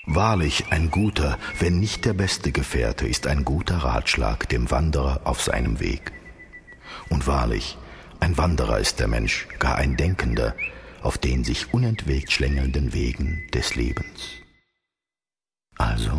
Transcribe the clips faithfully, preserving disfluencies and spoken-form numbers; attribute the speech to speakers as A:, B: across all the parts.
A: Wahrlich, ein guter, wenn nicht der beste Gefährte, ist ein guter Ratschlag dem Wanderer auf seinem Weg. Und wahrlich, ein Wanderer ist der Mensch, gar ein Denkender, auf den sich unentwegt schlängelnden Wegen des Lebens. Also,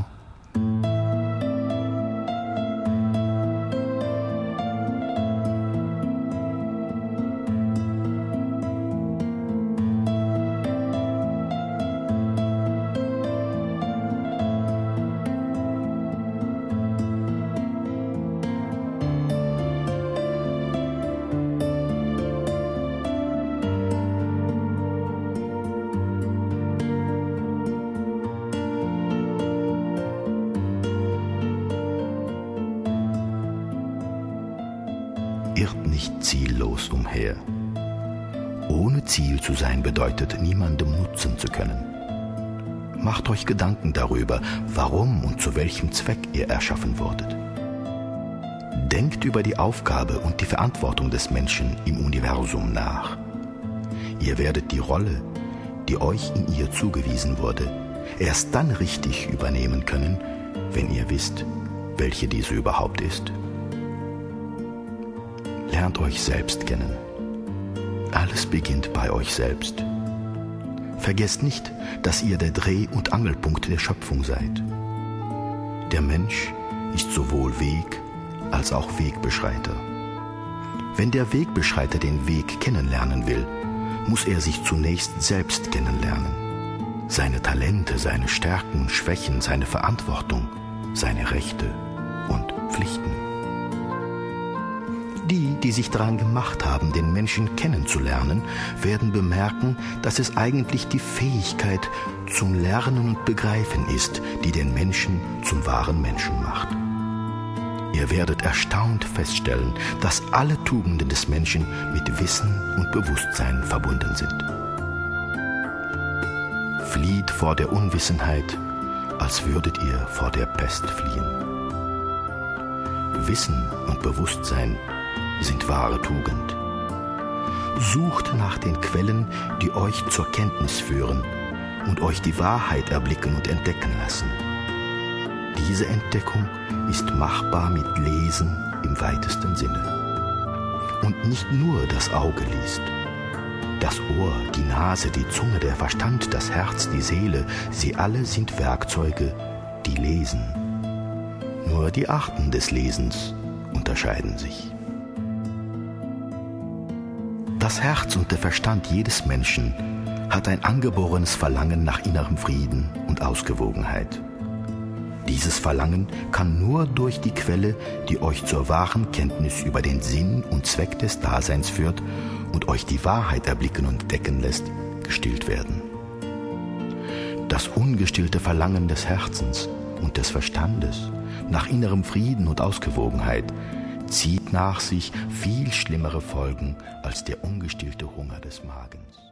A: irrt nicht ziellos umher. Ohne Ziel zu sein bedeutet, niemandem nutzen zu können. Macht euch Gedanken darüber, warum und zu welchem Zweck ihr erschaffen wurdet. Denkt über die Aufgabe und die Verantwortung des Menschen im Universum nach. Ihr werdet die Rolle, die euch in ihr zugewiesen wurde, erst dann richtig übernehmen können, wenn ihr wisst, welche diese überhaupt ist. Lernt euch selbst kennen. Alles beginnt bei euch selbst. Vergesst nicht, dass ihr der Dreh- und Angelpunkt der Schöpfung seid. Der Mensch ist sowohl Weg als auch Wegbeschreiter. Wenn der Wegbeschreiter den Weg kennenlernen will, muss er sich zunächst selbst kennenlernen. Seine Talente, seine Stärken und Schwächen, seine Verantwortung, seine Rechte und Pflichten. Die, die sich daran gemacht haben, den Menschen kennenzulernen, werden bemerken, dass es eigentlich die Fähigkeit zum Lernen und Begreifen ist, die den Menschen zum wahren Menschen macht. Ihr werdet erstaunt feststellen, dass alle Tugenden des Menschen mit Wissen und Bewusstsein verbunden sind. Flieht vor der Unwissenheit, als würdet ihr vor der Pest fliehen. Wissen und Bewusstsein sind wahre Tugend. Sucht nach den Quellen, die euch zur Kenntnis führen und euch die Wahrheit erblicken und entdecken lassen. Diese Entdeckung ist machbar mit Lesen im weitesten Sinne. Und nicht nur das Auge liest. Das Ohr, die Nase, die Zunge, der Verstand, das Herz, die Seele, sie alle sind Werkzeuge, die lesen. Nur die Arten des Lesens unterscheiden sich. Das Herz und der Verstand jedes Menschen hat ein angeborenes Verlangen nach innerem Frieden und Ausgewogenheit. Dieses Verlangen kann nur durch die Quelle, die euch zur wahren Kenntnis über den Sinn und Zweck des Daseins führt und euch die Wahrheit erblicken und entdecken lässt, gestillt werden. Das ungestillte Verlangen des Herzens und des Verstandes nach innerem Frieden und Ausgewogenheit zieht nach sich viel schlimmere Folgen als der ungestillte Hunger des Magens.